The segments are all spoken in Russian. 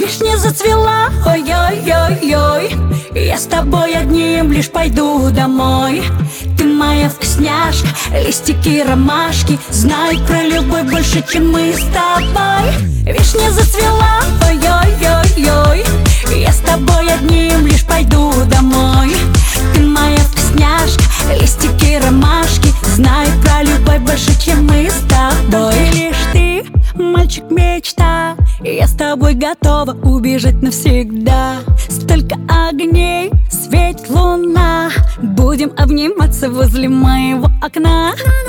Вишня зацвела, ой-ой-ой-ой. Я с тобой одним лишь пойду домой. Ты моя вкусняшка, листики, ромашки знают про любовь больше, чем мы с тобой. Вишня зацвела, ой-ой-ой-ой. Я с тобой одним лишь пойду домой. Ты моя вкусняшка, листики, ромашки знают про любовь больше, чем мы с тобой. Лишь ты, мальчик мечта, и я с тобой готова убежать навсегда. Столько огней, светит луна, будем обниматься возле моего окна.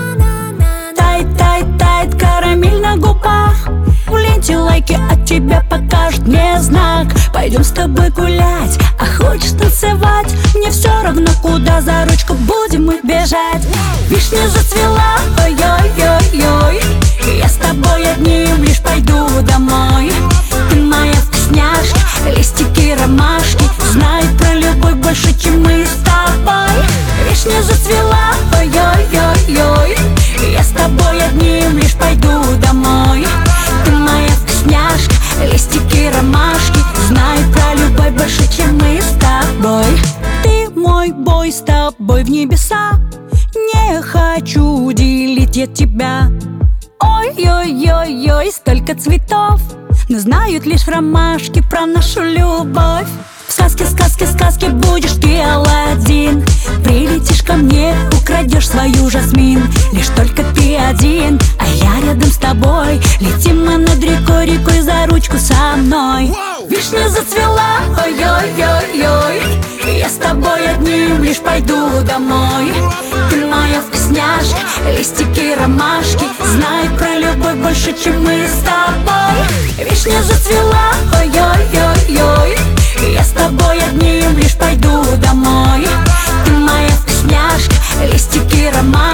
Тает, тает, тает карамель на губах. В ленте лайки от тебя покажут мне знак. Пойдем с тобой гулять, а хочешь танцевать? Мне все равно куда, за ручку будем мы бежать. Вишня зацвела, ой-ой-ой-ой. Я с тобой одним лишь пойду домой. Ты моя вкусняшка, листики, ромашки знают про любовь больше, чем мы с тобой. Вишня зацвела, ой-ой-ой-ой. Я с тобой одним лишь пойду домой. Ты моя вкусняшка, листики, ромашки знают про любовь больше, чем мы с тобой. Ты мой бой, с тобой в небеса. Не хочу делить я тебя. Ой-ой-ой-ой, столько цветов, но знают лишь ромашки про нашу любовь. В сказке, сказке, сказке будешь ты Аладдин. Прилетишь ко мне, украдешь свою жасмин. Лишь только ты один, а я рядом с тобой. Летим мы над рекой, рекой за ручку со мной. Вишня зацвела, ой-ой-ой-ой. Я с тобой одним лишь пойду домой. Ты моя вкусняшка, листики, ромашки знают про любовь больше, чем мы с тобой. Вишня зацвела, ой-ой-ой-ой. Я с тобой одним лишь пойду домой. Ты моя вкусняшка, листики, ромашки